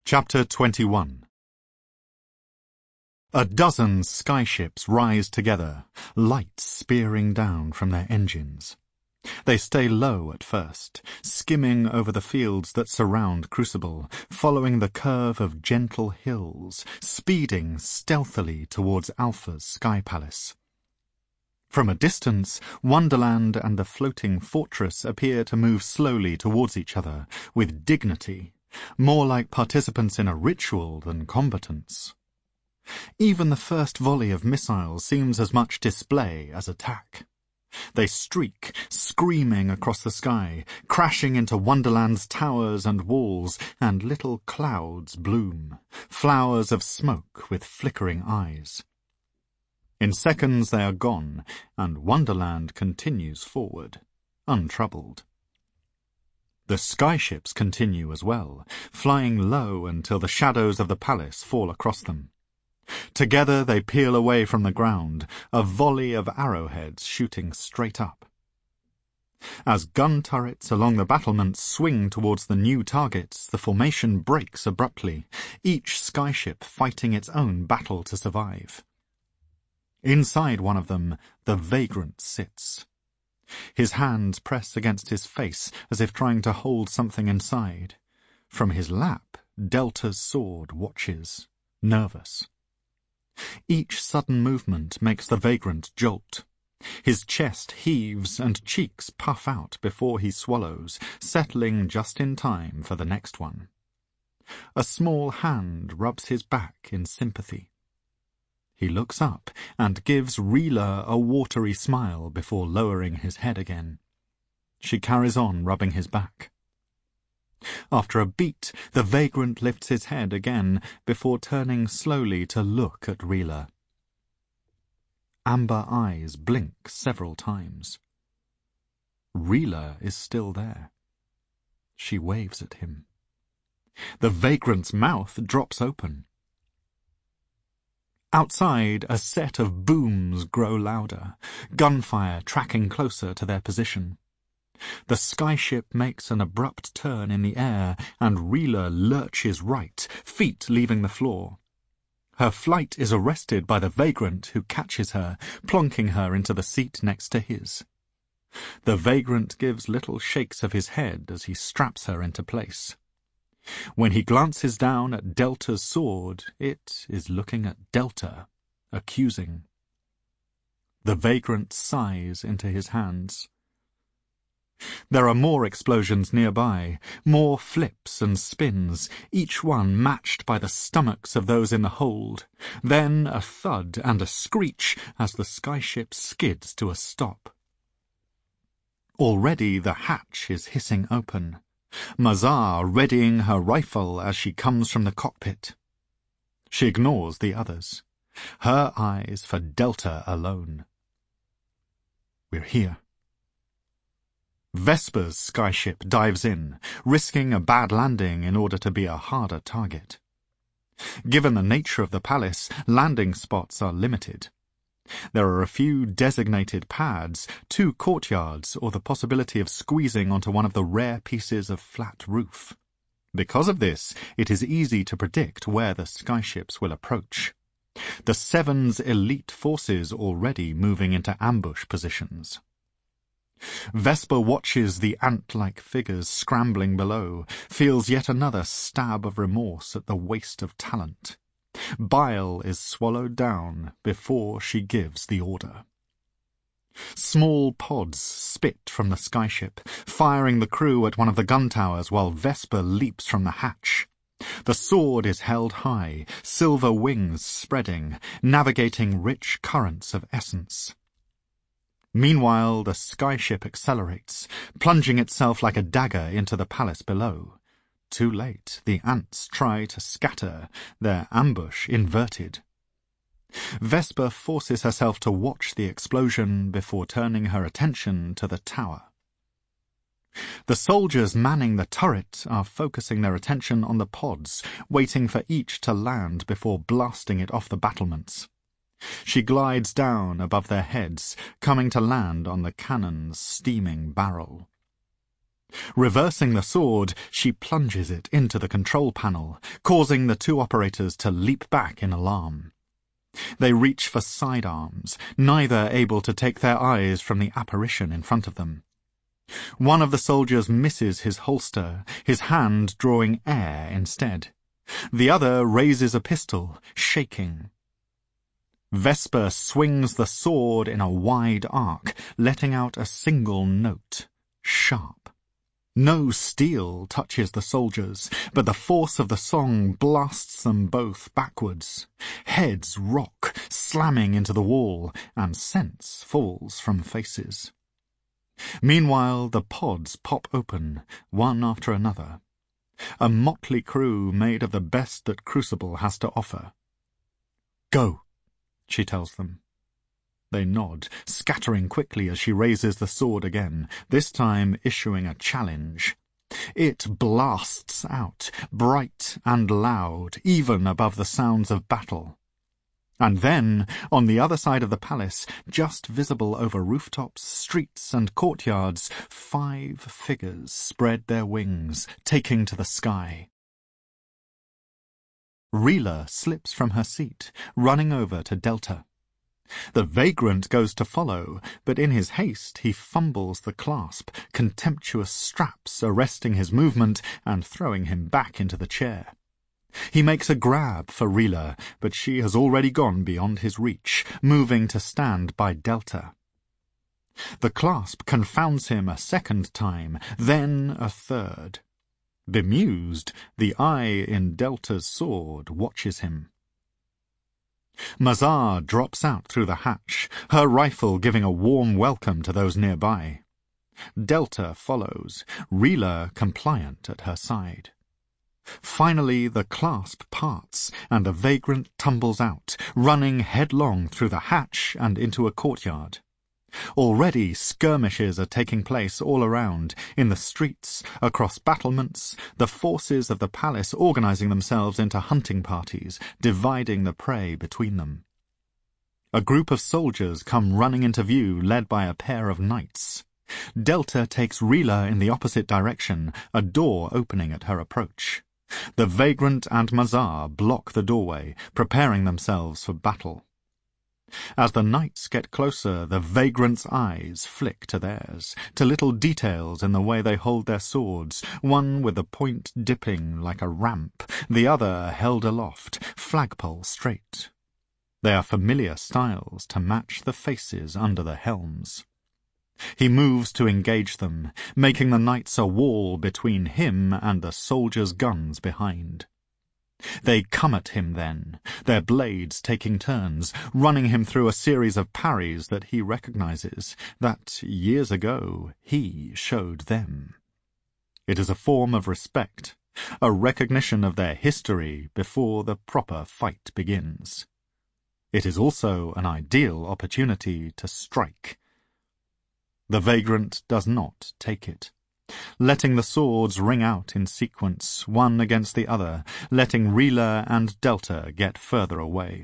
Chapter 21. A dozen skyships rise together, light spearing down from their engines. They stay low at first, skimming over the fields that surround Crucible, following the curve of gentle hills, speeding stealthily towards Alpha's sky palace. From a distance, Wonderland and the floating fortress appear to move slowly towards each other, with dignity, more like participants in a ritual than combatants. Even the first volley of missiles seems as much display as attack. They streak, screaming across the sky, crashing into Wonderland's towers and walls, and little clouds bloom, flowers of smoke with flickering eyes. In seconds they are gone, and Wonderland continues forward, untroubled. The skyships continue as well, flying low until the shadows of the palace fall across them. Together they peel away from the ground, a volley of arrowheads shooting straight up. As gun turrets along the battlements swing towards the new targets, the formation breaks abruptly, each skyship fighting its own battle to survive. Inside one of them, the Vagrant sits. His hands press against his face as if trying to hold something inside. From his lap, Delta's sword watches, nervous. Each sudden movement makes the Vagrant jolt. His chest heaves and cheeks puff out before he swallows, settling just in time for the next one. A small hand rubs his back in sympathy. He looks up and gives Reela a watery smile before lowering his head again. She carries on rubbing his back. After a beat, the Vagrant lifts his head again before turning slowly to look at Reela. Amber eyes blink several times. Reela is still there. She waves at him. The Vagrant's mouth drops open. Outside, a set of booms grow louder, gunfire tracking closer to their position. The skyship makes an abrupt turn in the air, and Reela lurches right, feet leaving the floor. Her flight is arrested by the Vagrant, who catches her, plonking her into the seat next to his. The Vagrant gives little shakes of his head as he straps her into place. When he glances down at Delta's sword, it is looking at Delta, accusing. The Vagrant sighs into his hands. There are more explosions nearby, more flips and spins, each one matched by the stomachs of those in the hold. Then a thud and a screech as the skyship skids to a stop. Already the hatch is hissing open. Mazar readying her rifle as she comes from the cockpit. She ignores the others, her eyes for Delta alone. We're here. Vesper's skyship dives in, risking a bad landing in order to be a harder target. Given the nature of the palace, landing spots are limited. There are a few designated pads, 2 courtyards, or the possibility of squeezing onto one of the rare pieces of flat roof. Because of this, it is easy to predict where the skyships will approach. The Seven's elite forces already moving into ambush positions. Vesper watches the ant-like figures scrambling below, feels yet another stab of remorse at the waste of talent. Bile is swallowed down before she gives the order. Small pods spit from the skyship, firing the crew at one of the gun towers while Vesper leaps from the hatch. The sword is held high, silver wings spreading, navigating rich currents of essence. Meanwhile, the skyship accelerates, plunging itself like a dagger into the palace below. Too late, the ants try to scatter, their ambush inverted. Vesper forces herself to watch the explosion before turning her attention to the tower. The soldiers manning the turret are focusing their attention on the pods, waiting for each to land before blasting it off the battlements. She glides down above their heads, coming to land on the cannon's steaming barrel. Reversing the sword, she plunges it into the control panel, causing the two operators to leap back in alarm. They reach for sidearms, neither able to take their eyes from the apparition in front of them. One of the soldiers misses his holster, his hand drawing air instead. The other raises a pistol, shaking. Vesper swings the sword in a wide arc, letting out a single note, sharp. No steel touches the soldiers, but the force of the song blasts them both backwards. Heads rock, slamming into the wall, and sense falls from faces. Meanwhile, the pods pop open, one after another. A motley crew made of the best that Crucible has to offer. "Go," she tells them. They nod, scattering quickly as she raises the sword again, this time issuing a challenge. It blasts out, bright and loud, even above the sounds of battle. And then, on the other side of the palace, just visible over rooftops, streets, and courtyards, 5 figures spread their wings, taking to the sky. Rila slips from her seat, running over to Delta. The vagrant goes to follow, but in his haste he fumbles the clasp, contemptuous straps arresting his movement and throwing him back into the chair. He makes a grab for Rila, but she has already gone beyond his reach, moving to stand by Delta. The clasp confounds him a second time, then a third. Bemused, the eye in Delta's sword watches him. Mazar drops out through the hatch, her rifle giving a warm welcome to those nearby. Delta follows, Rila compliant at her side. Finally the clasp parts, and the vagrant tumbles out, running headlong through the hatch and into a courtyard. Already skirmishes are taking place all around, in the streets, across battlements, the forces of the palace organizing themselves into hunting parties, dividing the prey between them. A group of soldiers come running into view, led by a pair of knights. Delta takes Rila in the opposite direction, a door opening at her approach. The vagrant and Mazar block the doorway, preparing themselves for battle. As the knights get closer, the vagrant's eyes flick to theirs, to little details in the way they hold their swords, one with the point dipping like a ramp, the other held aloft, flagpole straight. They are familiar styles to match the faces under the helms. He moves to engage them, making the knights a wall between him and the soldiers' guns behind. They come at him then, their blades taking turns, running him through a series of parries that he recognizes, that years ago he showed them. It is a form of respect, a recognition of their history before the proper fight begins. It is also an ideal opportunity to strike. The vagrant does not take it, letting the swords ring out in sequence, one against the other, letting Rila and Delta get further away.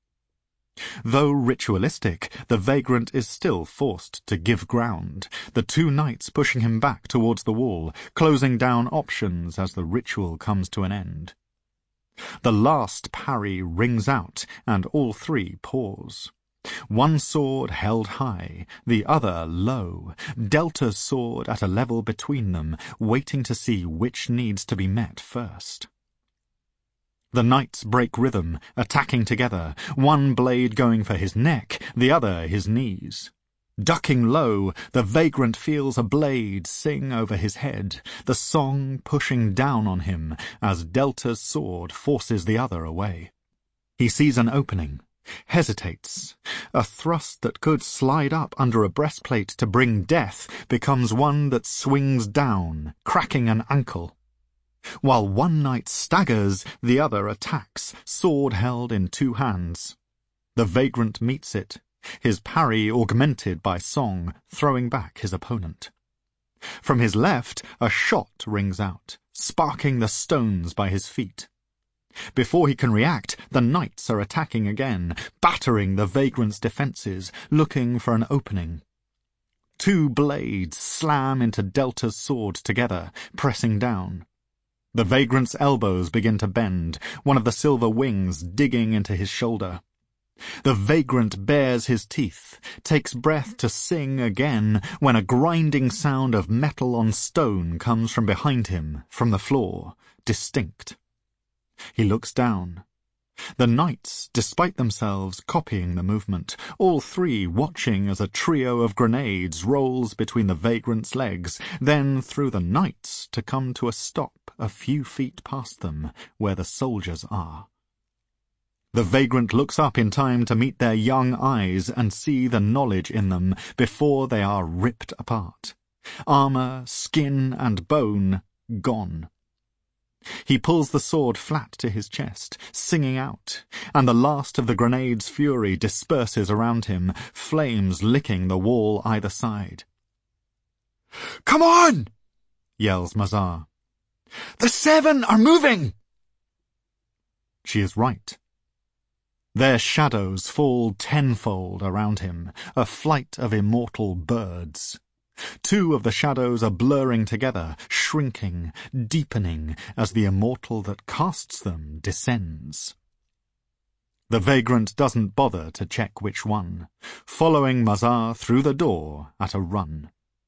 Though ritualistic, the vagrant is still forced to give ground, the two knights pushing him back towards the wall, closing down options as the ritual comes to an end. The last parry rings out, and all three pause. One sword held high, the other low, Delta's sword at a level between them, waiting to see which needs to be met first. The knights break rhythm, attacking together, one blade going for his neck, the other his knees. Ducking low, the vagrant feels a blade sing over his head, the song pushing down on him as Delta's sword forces the other away. He sees an opening, hesitates. A thrust that could slide up under a breastplate to bring death becomes one that swings down, cracking an ankle. While one knight staggers, the other attacks, sword held in two hands. The vagrant meets it, his parry augmented by song, throwing back his opponent. From his left, a shot rings out, sparking the stones by his feet. Before he can react, the knights are attacking again, battering the vagrant's defences, looking for an opening. Two blades slam into Delta's sword together, pressing down. The vagrant's elbows begin to bend, one of the silver wings digging into his shoulder. The vagrant bares his teeth, takes breath to sing again, when a grinding sound of metal on stone comes from behind him, from the floor, distinct. He looks down. The knights, despite themselves, copying the movement, all three watching as a trio of grenades rolls between the vagrant's legs, then through the knights to come to a stop a few feet past them, where the soldiers are. The vagrant looks up in time to meet their young eyes and see the knowledge in them before they are ripped apart. Armor, skin, and bone gone. He pulls the sword flat to his chest, singing out, and the last of the grenade's fury disperses around him, flames licking the wall either side. "Come on!" yells Mazar. "The 7 are moving!" She is right. Their shadows fall tenfold around him, a flight of immortal birds. Two of the shadows are blurring together, shrinking, deepening, as the immortal that casts them descends. The vagrant doesn't bother to check which one, following Mazar through the door at a run.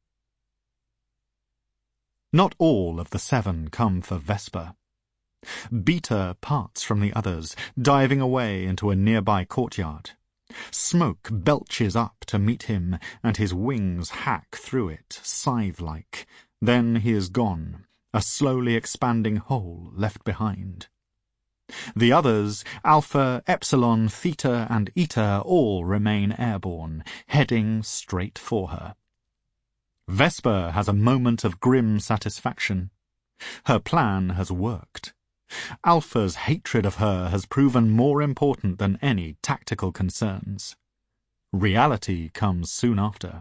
Not all of the 7 come for Vesper. Beta parts from the others, diving away into a nearby courtyard. Smoke belches up to meet him, and his wings hack through it, scythe-like. Then he is gone, a slowly expanding hole left behind. The others, Alpha, Epsilon, Theta, and Eta, all remain airborne, heading straight for her. Vesper has a moment of grim satisfaction. Her plan has worked. Alpha's hatred of her has proven more important than any tactical concerns. Reality comes soon after.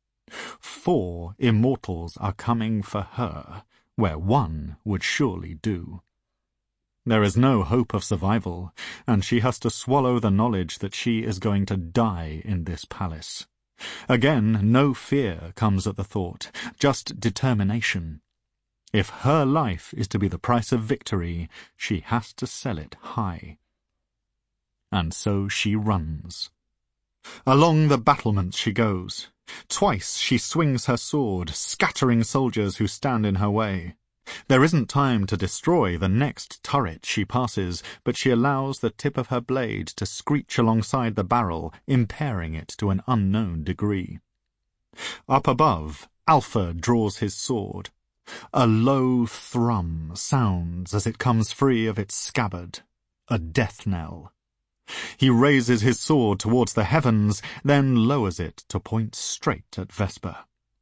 4 immortals are coming for her, where 1 would surely do. There is no hope of survival, and she has to swallow the knowledge that she is going to die in this palace. Again, no fear comes at the thought, just determination. If her life is to be the price of victory, she has to sell it high. And so she runs. Along the battlements she goes. Twice she swings her sword, scattering soldiers who stand in her way. There isn't time to destroy the next turret she passes, but she allows the tip of her blade to screech alongside the barrel, impairing it to an unknown degree. Up above, Alpha draws his sword. A low thrum sounds as it comes free of its scabbard, a death knell. He raises his sword towards the heavens, then lowers it to point straight at Vesper.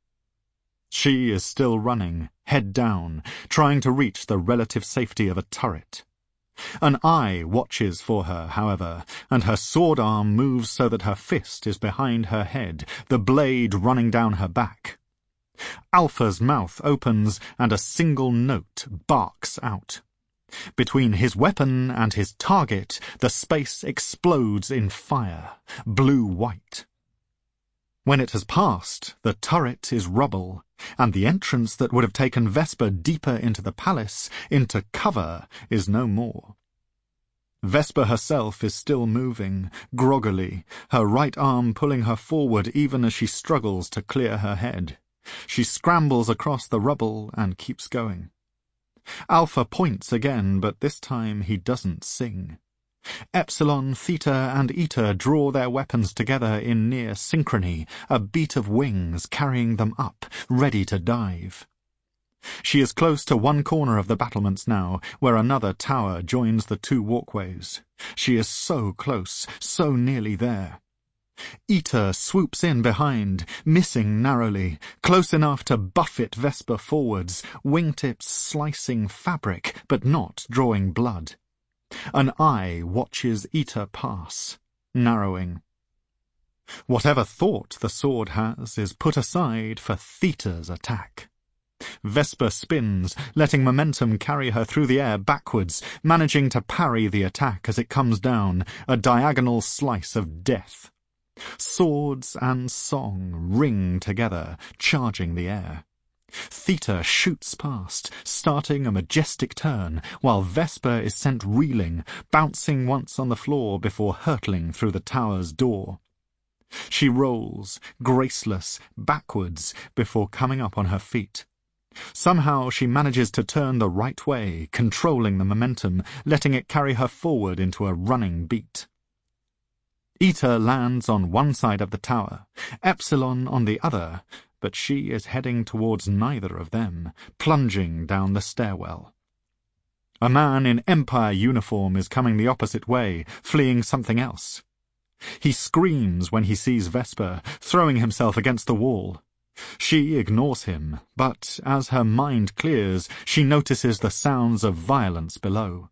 She is still running, head down, trying to reach the relative safety of a turret. An eye watches for her, however, and her sword arm moves so that her fist is behind her head, the blade running down her back. Alpha's mouth opens, and a single note barks out. Between his weapon and his target, the space explodes in fire, blue-white. When it has passed, the turret is rubble, and the entrance that would have taken Vesper deeper into the palace, into cover, is no more. Vesper herself is still moving, groggily, her right arm pulling her forward even as she struggles to clear her head. She scrambles across the rubble and keeps going. Alpha points again, but this time he doesn't sing. Epsilon, Theta, and Eta draw their weapons together in near synchrony, a beat of wings carrying them up, ready to dive. She is close to one corner of the battlements now, where another tower joins the 2 walkways. She is so close, so nearly there. Eta swoops in behind, missing narrowly, close enough to buffet Vesper forwards, wingtips slicing fabric, but not drawing blood. An eye watches Eta pass, narrowing. Whatever thought the sword has is put aside for Theta's attack. Vesper spins, letting momentum carry her through the air backwards, managing to parry the attack as it comes down, a diagonal slice of death. Swords and song ring together, charging the air. Theta shoots past, starting a majestic turn, while Vesper is sent reeling, bouncing once on the floor before hurtling through the tower's door. She rolls, graceless, backwards before coming up on her feet. Somehow she manages to turn the right way, controlling the momentum, letting it carry her forward into a running beat. Eta lands on one side of the tower, Epsilon on the other, but she is heading towards neither of them, plunging down the stairwell. A man in Empire uniform is coming the opposite way, fleeing something else. He screams when he sees Vesper, throwing himself against the wall. She ignores him, but as her mind clears, she notices the sounds of violence below.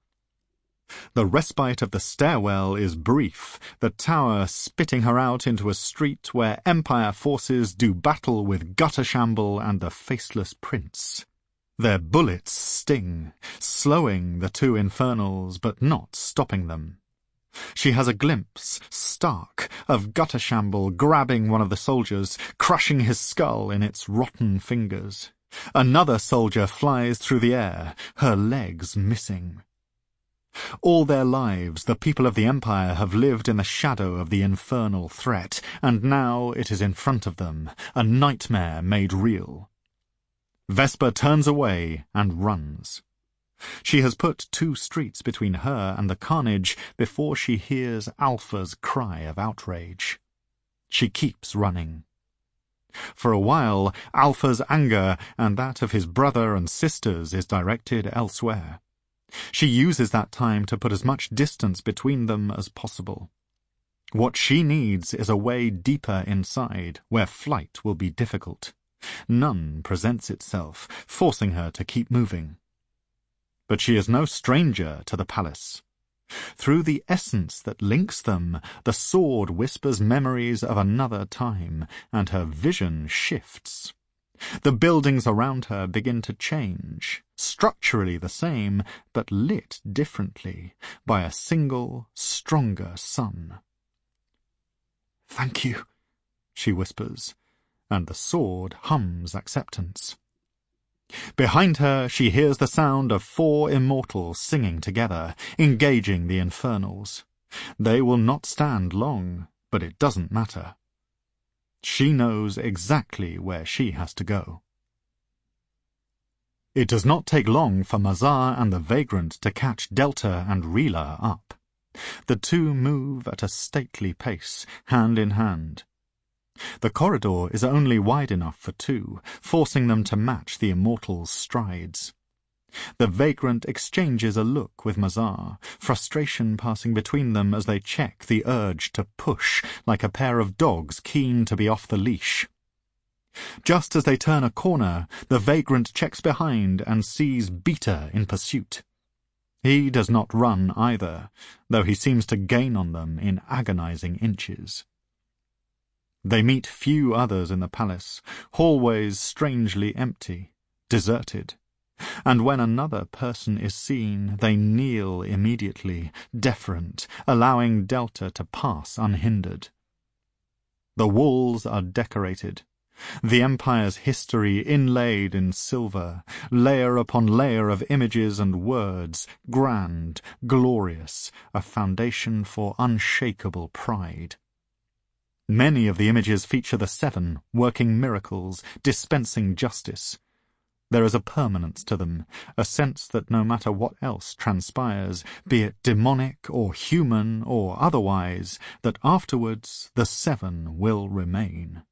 The respite of the stairwell is brief, the tower spitting her out into a street where Empire forces do battle with Guttershamble and the Faceless Prince. Their bullets sting, slowing the two infernals but not stopping them. She has a glimpse, stark, of Guttershamble grabbing one of the soldiers, crushing his skull in its rotten fingers. Another soldier flies through the air, her legs missing. All their lives the people of the Empire have lived in the shadow of the infernal threat, and now it is in front of them, a nightmare made real. Vesper turns away and runs. She has put 2 streets between her and the carnage before she hears Alpha's cry of outrage. She keeps running. For a while, Alpha's anger and that of his brother and sisters is directed elsewhere. She uses that time to put as much distance between them as possible. What she needs is a way deeper inside, where flight will be difficult. None presents itself, forcing her to keep moving. But she is no stranger to the palace. Through the essence that links them, the sword whispers memories of another time, and her vision shifts. The buildings around her begin to change, structurally the same, but lit differently by a single, stronger sun. "Thank you," she whispers, and the sword hums acceptance. Behind her she hears the sound of 4 immortals singing together, engaging the infernals. They will not stand long, but it doesn't matter. She knows exactly where she has to go. It does not take long for Mazar and the Vagrant to catch Delta and Rila up. The two move at a stately pace, hand in hand. The corridor is only wide enough for 2, forcing them to match the immortals' strides. The Vagrant exchanges a look with Mazar, frustration passing between them as they check the urge to push, like a pair of dogs keen to be off the leash. Just as they turn a corner, the Vagrant checks behind and sees Beta in pursuit. He does not run either, though he seems to gain on them in agonizing inches. They meet few others in the palace, hallways strangely empty, deserted. And when another person is seen, they kneel immediately, deferent, allowing Delta to pass unhindered. The walls are decorated, the Empire's history inlaid in silver, layer upon layer of images and words, grand, glorious, a foundation for unshakable pride. Many of the images feature the 7, working miracles, dispensing justice. There is a permanence to them, a sense that no matter what else transpires, be it demonic or human or otherwise, that afterwards the 7 will remain.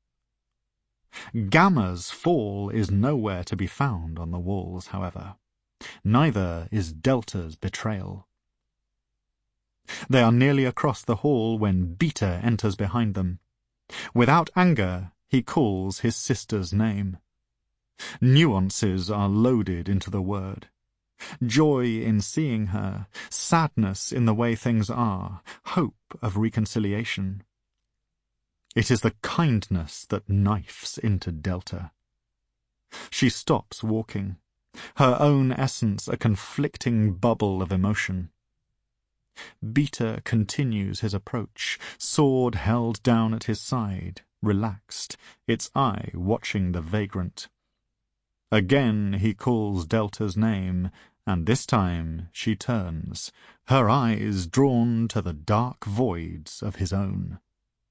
Gamma's fall is nowhere to be found on the walls, however. Neither is Delta's betrayal. They are nearly across the hall when Beta enters behind them. Without anger, he calls his sister's name. Nuances are loaded into the word. Joy in seeing her, sadness in the way things are, hope of reconciliation. It is the kindness that knifes into Delta. She stops walking, her own essence a conflicting bubble of emotion. Beta continues his approach, sword held down at his side, relaxed, its eye watching the vagrant. Again he calls Delta's name, and this time she turns, her eyes drawn to the dark voids of his own.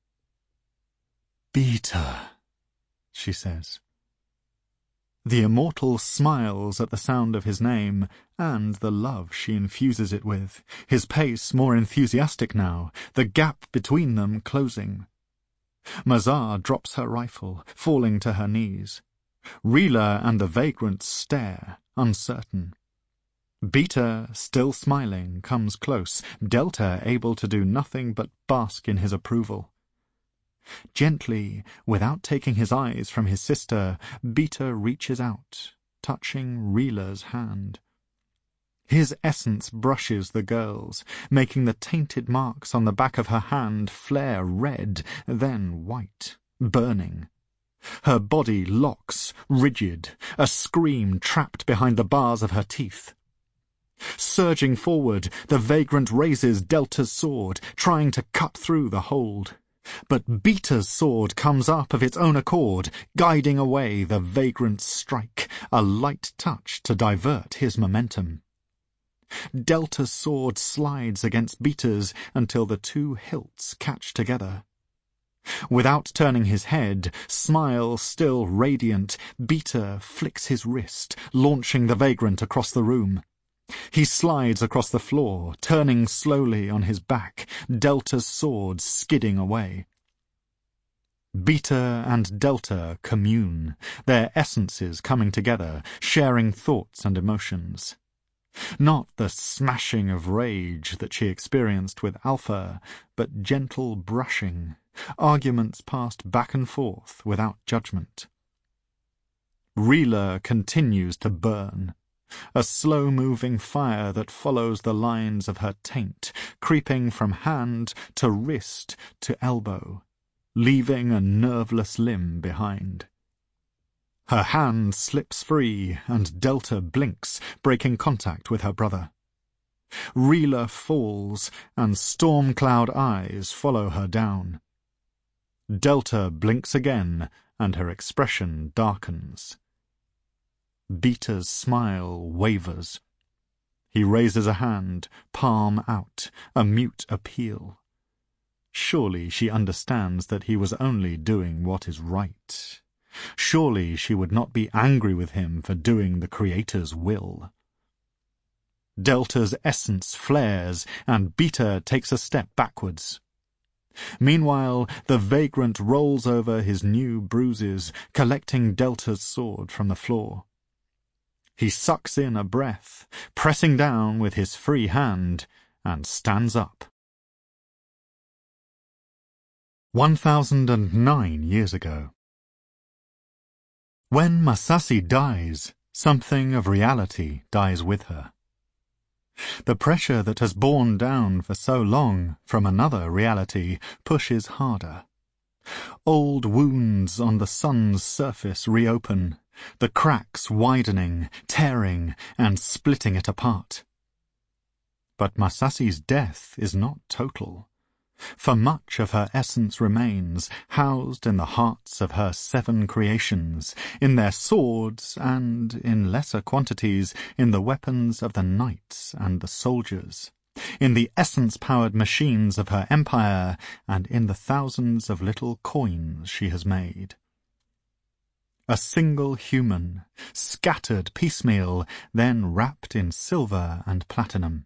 "Beta," she says. The immortal smiles at the sound of his name, and the love she infuses it with, his pace more enthusiastic now, the gap between them closing. Mazar drops her rifle, falling to her knees. Rila and the vagrant stare, uncertain. Beta, still smiling, comes close, Delta able to do nothing but bask in his approval. Gently, without taking his eyes from his sister, Beta reaches out, touching Rila's hand. His essence brushes the girl's, making the tainted marks on the back of her hand flare red, then white, burning. Her body locks, rigid, a scream trapped behind the bars of her teeth. Surging forward, the vagrant raises Delta's sword, trying to cut through the hold. But Beta's sword comes up of its own accord, guiding away the vagrant's strike, a light touch to divert his momentum. Delta's sword slides against Beta's until the two hilts catch together. Without turning his head, smile still radiant, Beta flicks his wrist, launching the vagrant across the room. He slides across the floor, turning slowly on his back, Delta's sword skidding away. Beta and Delta commune, their essences coming together, sharing thoughts and emotions. Not the smashing of rage that she experienced with Alpha, but gentle brushing, arguments passed back and forth without judgment. Rila continues to burn, a slow-moving fire that follows the lines of her taint, creeping from hand to wrist to elbow, leaving a nerveless limb behind. Her hand slips free, and Delta blinks, breaking contact with her brother. Rila falls, and storm-cloud eyes follow her down. Delta blinks again, and her expression darkens. Beta's smile wavers. He raises a hand, palm out, a mute appeal. Surely she understands that he was only doing what is right. Surely she would not be angry with him for doing the Creator's will. Delta's essence flares, and Beta takes a step backwards. Meanwhile, the vagrant rolls over his new bruises, collecting Delta's sword from the floor. He sucks in a breath, pressing down with his free hand, and stands up. 1009 years ago. When Masashi dies, something of reality dies with her. The pressure that has borne down for so long from another reality pushes harder. Old wounds on the sun's surface reopen, the cracks widening, tearing, and splitting it apart. But Masashi's death is not total, for much of her essence remains, housed in the hearts of her 7 creations, in their swords, and, in lesser quantities, in the weapons of the knights and the soldiers, in the essence-powered machines of her empire, and in the thousands of little coins she has made. A single human, scattered piecemeal, then wrapped in silver and platinum.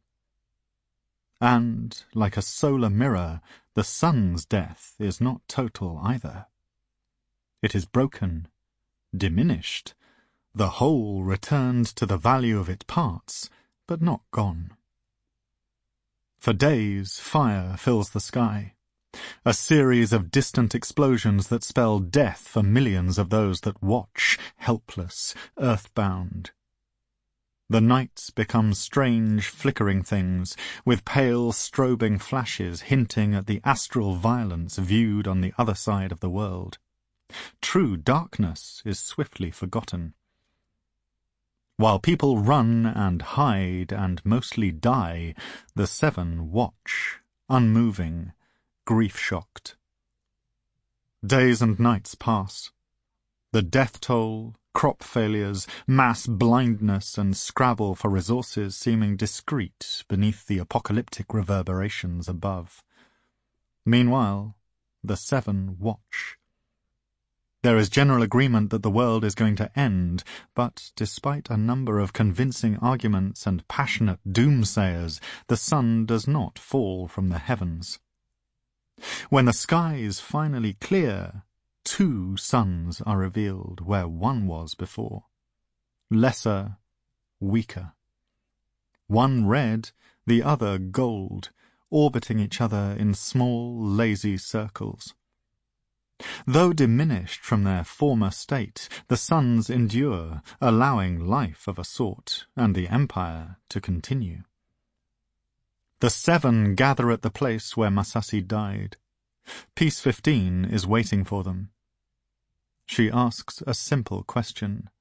And, like a solar mirror, the sun's death is not total either. It is broken, diminished, the whole returned to the value of its parts, but not gone. For days, fire fills the sky, a series of distant explosions that spell death for millions of those that watch, helpless, earthbound. The nights become strange, flickering things, with pale, strobing flashes hinting at the astral violence viewed on the other side of the world. True darkness is swiftly forgotten. While people run and hide and mostly die, the seven watch, unmoving, grief-shocked. Days and nights pass. The death toll, crop failures, mass blindness, and scrabble for resources seeming discreet beneath the apocalyptic reverberations above. Meanwhile, the seven watch. There is general agreement that the world is going to end, but despite a number of convincing arguments and passionate doomsayers, the sun does not fall from the heavens. When the skies finally clear, 2 suns are revealed where one was before. Lesser, weaker. One red, the other gold, orbiting each other in small, lazy circles. Though diminished from their former state, the suns endure, allowing life of a sort, and the empire to continue. The 7 gather at the place where Masashi died. Peace 15 is waiting for them. She asks a simple question.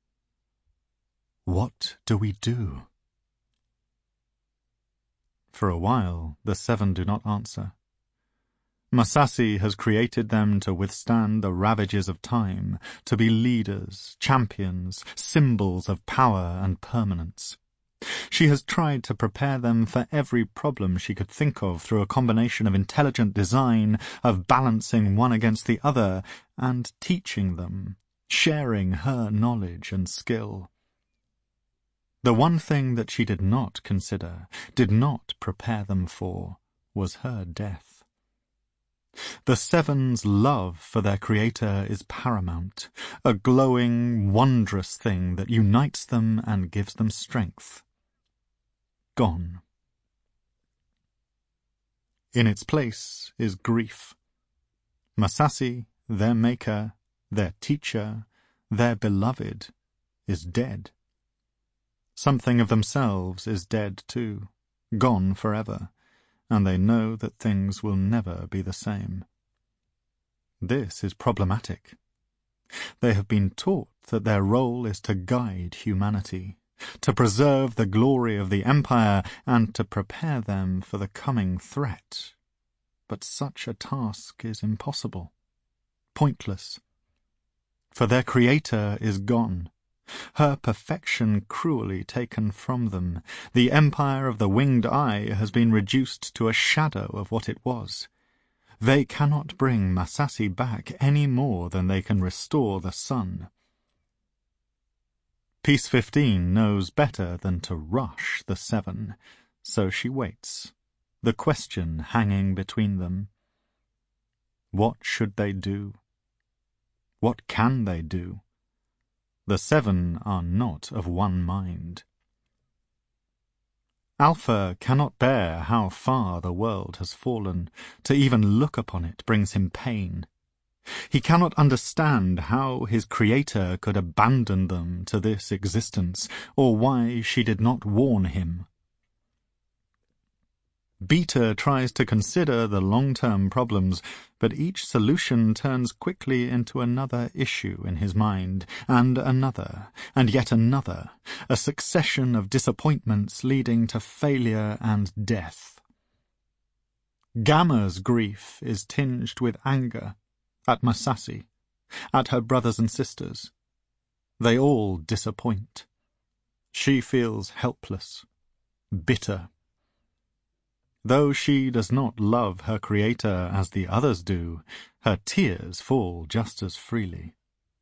What do we do? For a while, the 7 do not answer. Masashi has created them to withstand the ravages of time, to be leaders, champions, symbols of power and permanence. She has tried to prepare them for every problem she could think of through a combination of intelligent design, of balancing one against the other, and teaching them, sharing her knowledge and skill. The one thing that she did not consider, did not prepare them for, was her death. The 7's love for their creator is paramount, a glowing, wondrous thing that unites them and gives them strength. Gone. In its place is grief. Masashi, their maker, their teacher, their beloved, is dead. Something of themselves is dead too, gone forever, and they know that things will never be the same. This is problematic. They have been taught that their role is to guide humanity, to preserve the glory of the empire, and to prepare them for the coming threat. But such a task is impossible, pointless. For their creator is gone, her perfection cruelly taken from them. The empire of the winged eye has been reduced to a shadow of what it was. They cannot bring Masashi back any more than they can restore the sun. Peace 15 knows better than to rush the 7, so she waits, the question hanging between them. What should they do? What can they do? The 7 are not of one mind. Alpha cannot bear how far the world has fallen. To even look upon it brings him pain. He cannot understand how his creator could abandon them to this existence, or why she did not warn him. Beta tries to consider the long-term problems, but each solution turns quickly into another issue in his mind, and another, and yet another, a succession of disappointments leading to failure and death. Gamma's grief is tinged with anger, at Masashi, at her brothers and sisters. They all disappoint. She feels helpless, bitter. Though she does not love her creator as the others do, her tears fall just as freely.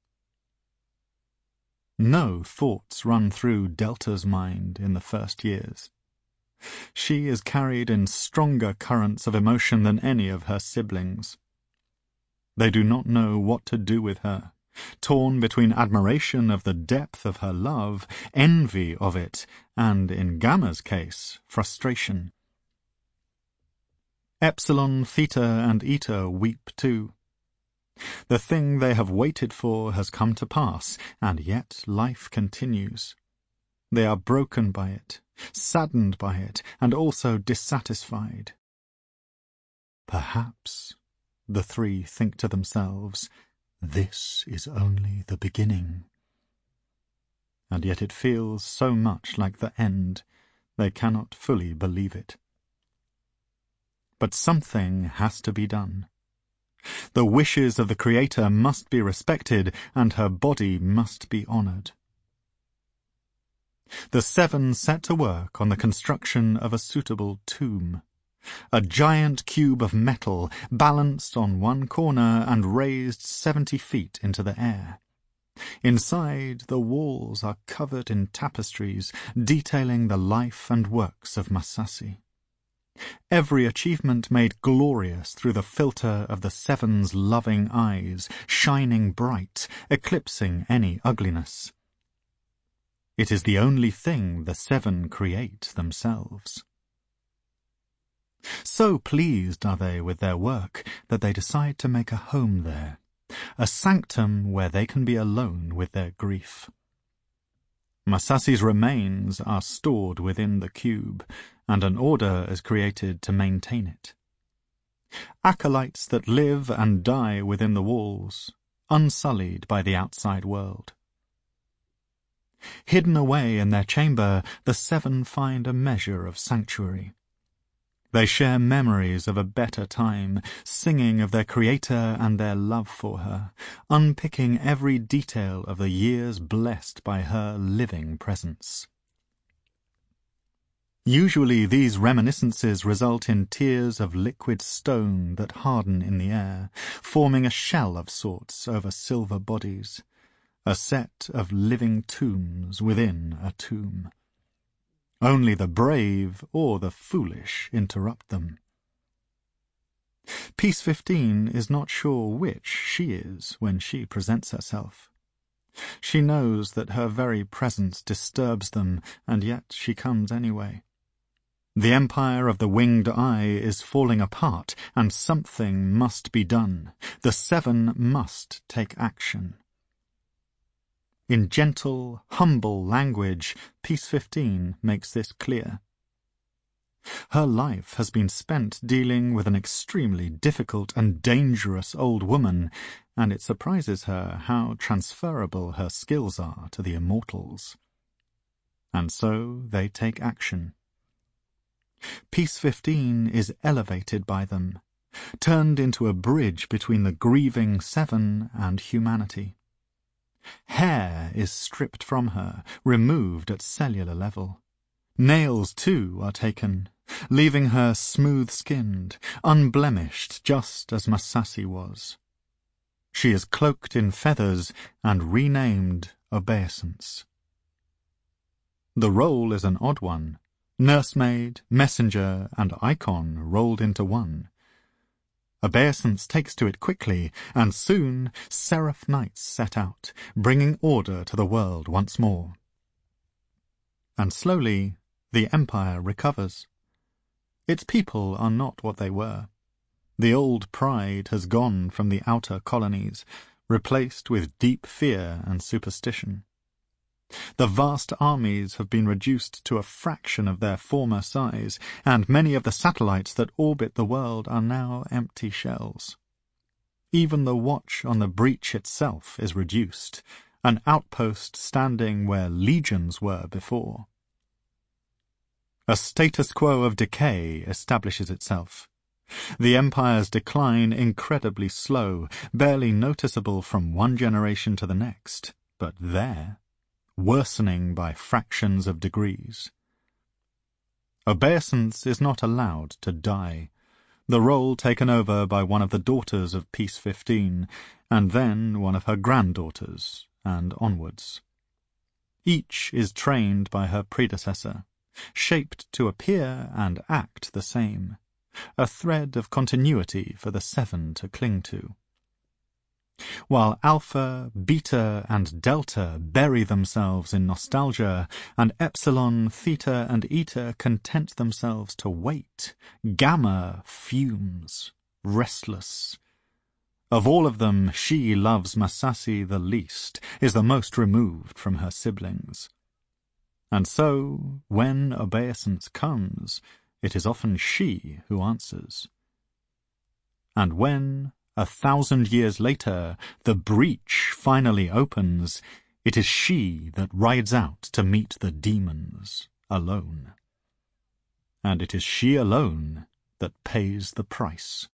No thoughts run through Delta's mind in the first years. She is carried in stronger currents of emotion than any of her siblings. They do not know what to do with her, torn between admiration of the depth of her love, envy of it, and, in Gamma's case, frustration. Epsilon, Theta, and Eta weep too. The thing they have waited for has come to pass, and yet life continues. They are broken by it, saddened by it, and also dissatisfied. Perhaps, the 3 think to themselves, this is only the beginning. and yet it feels so much like the end, they cannot fully believe it. But something has to be done. The wishes of the Creator must be respected, and her body must be honoured. The seven set to work on the construction of a suitable tomb, a giant cube of metal balanced on one corner and raised 70 feet into the air. Inside, the walls are covered in tapestries detailing the life and works of Massassi. Every achievement made glorious through the filter of the seven's loving eyes, shining bright, eclipsing any ugliness. It is the only thing the seven create themselves. So pleased are they with their work that they decide to make a home there, a sanctum where they can be alone with their grief. Massassi's remains are stored within the cube, and an order is created to maintain it. Acolytes that live and die within the walls, unsullied by the outside world. Hidden away in their chamber, the seven find a measure of sanctuary. They share memories of a better time, singing of their Creator and their love for her, unpicking every detail of the years blessed by her living presence. Usually these reminiscences result in tears of liquid stone that harden in the air, forming a shell of sorts over silver bodies, a set of living tombs within a tomb. Only the brave or the foolish interrupt them. Piece 15 is not sure which she is when she presents herself. She knows that her very presence disturbs them, and yet she comes anyway. The empire of the winged eye is falling apart, and something must be done. The seven must take action. In gentle, humble language, Piece 15 makes this clear. Her life has been spent dealing with an extremely difficult and dangerous old woman, and it surprises her how transferable her skills are to the immortals. And so they take action. Piece 15 is elevated by them, turned into a bridge between the grieving seven and humanity. Hair is stripped from her, removed at cellular level. Nails, too, are taken, leaving her smooth-skinned, unblemished, just as Massassi was. She is cloaked in feathers and renamed Obeisance. The role is an odd one. Nursemaid, messenger, and icon rolled into one. Obeisance takes to it quickly, and soon seraph knights set out, bringing order to the world once more. And slowly the empire recovers. Its people are not what they were. The old pride has gone from the outer colonies, replaced with deep fear and superstition. The vast armies have been reduced to a fraction of their former size, and many of the satellites that orbit the world are now empty shells. Even the watch on the breach itself is reduced, an outpost standing where legions were before. A status quo of decay establishes itself. The Empire's decline incredibly slow, barely noticeable from one generation to the next, but there, worsening by fractions of degrees. Obeisance is not allowed to die, the role taken over by one of the daughters of Piece 15, and then one of her granddaughters, and onwards. Each is trained by her predecessor, shaped to appear and act the same, a thread of continuity for the seven to cling to. While Alpha, Beta, and Delta bury themselves in nostalgia, and Epsilon, Theta, and Eta content themselves to wait, Gamma fumes, restless. Of all of them, she loves Massassi the least, is the most removed from her siblings. And so, when obeisance comes, it is often she who answers. And when, 1,000 years later, the breach finally opens, It is she that rides out to meet the demons alone. And it is she alone that pays the price.